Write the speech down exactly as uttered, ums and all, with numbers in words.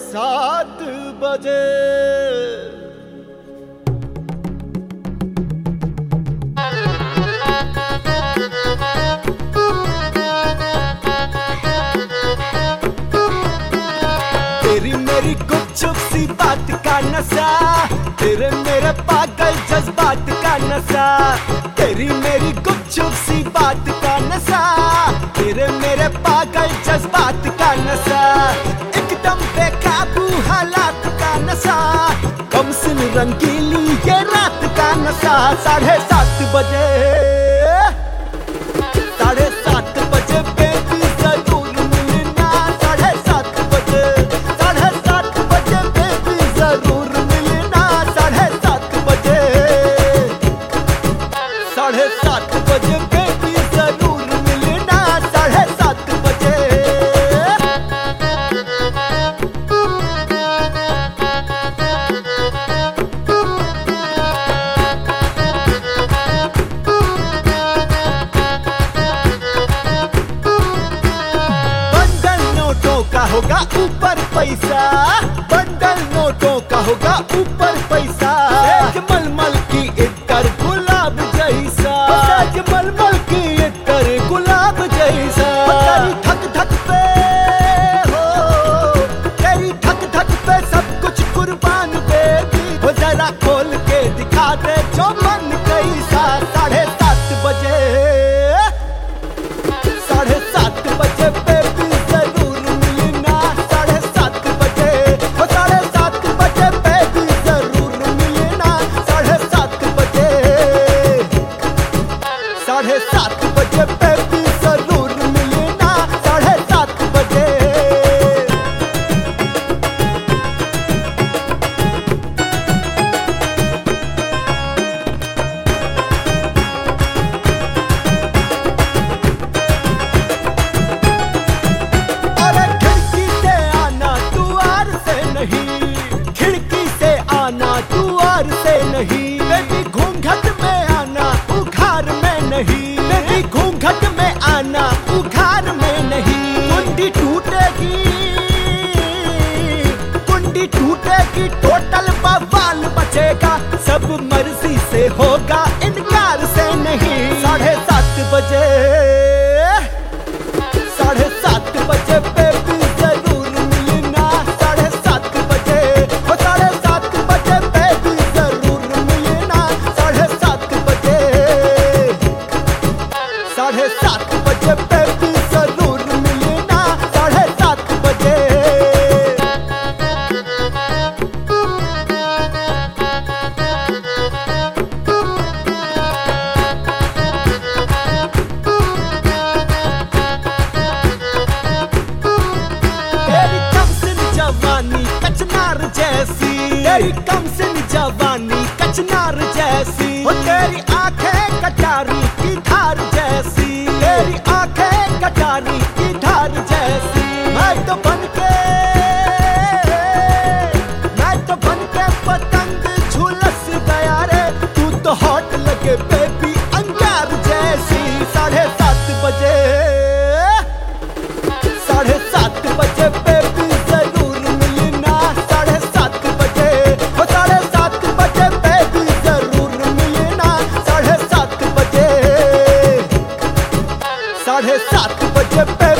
सात बजे। तेरी मेरी गुपचुप सी बात का नशा, तेरे मेरे पागल जज्बात का नशा। तेरी मेरी गुपचुप सी बात का नशा, तेरे मेरे पागल जज्बात का नशा। एकदम बेकाबू हालात का नशा, कमसिन रंगीली ये रात का नशा। साढ़े सात बजे साढ़े सात बजे बेबी जरूर मिलना। साढ़े सात बजे साढ़े सात बजे बेबी जरूर मिलना। साढ़े सात बजे साढ़े सात बजे बेबी जरूर मिलना। साढ़े सात बजे होगा ऊपर पैसा, बंडल नोटों का होगा ऊपर पैसा। सेज मलमल की इतर गुलाब जैसा, सेज मलमल की इतर गुलाब जैसा। तेरी धक धक पे हो, तेरी धक धक पे सब कुछ कुर्बान बेबी। हो जरा खोल के दिखा दे जो मन कैसा। साढ़े सात बजे साढ़े सात बजे बेबी साढ़े सात बजे बेबी जरूर मिलना। साढ़े सात बजे अरे खिड़की से आना द्वार से नहीं, खिड़की से आना द्वार से नहीं। बेबी घूंघट में आना उघार में नहीं, बेबी घूंघट में आना उघार में नहीं। कुंडी टूटेगी कुंडी टूटेगी टोटल बवाल बचेगा। सब मर्जी से होगा इनकार से नहीं। साढ़े सात बजे साढ़े सात बजे बेबी जरूर मिलना। साढ़े सात बजे हो साढ़े सात बजे बेबी जरूर मिलना। साढ़े सात बजे साढ़े सात बजे बेबी जरूर मिलना। साढ़े सात बजे तेरी कमसिन जवानी कचनार जैसी, तेरी कमसिन जवानी कचनार जैसी। हो तेरी आंखें कटारी की धार जैसी, तेरी आंखें कटारी की धार जैसी। मैं तो बनके मैं तो बनके पतंग झुलस गया रे, तू तो हॉट लगे बेबी अंगार जैसी। साढ़े सात बजे साढ़े सात बजे बेबी जरूर मिलना। साढ़े सात बजे हो साढ़े सात बजे बेबी जरूर मिलना। साढ़े सात बजे साढ़े सात बजे बेबी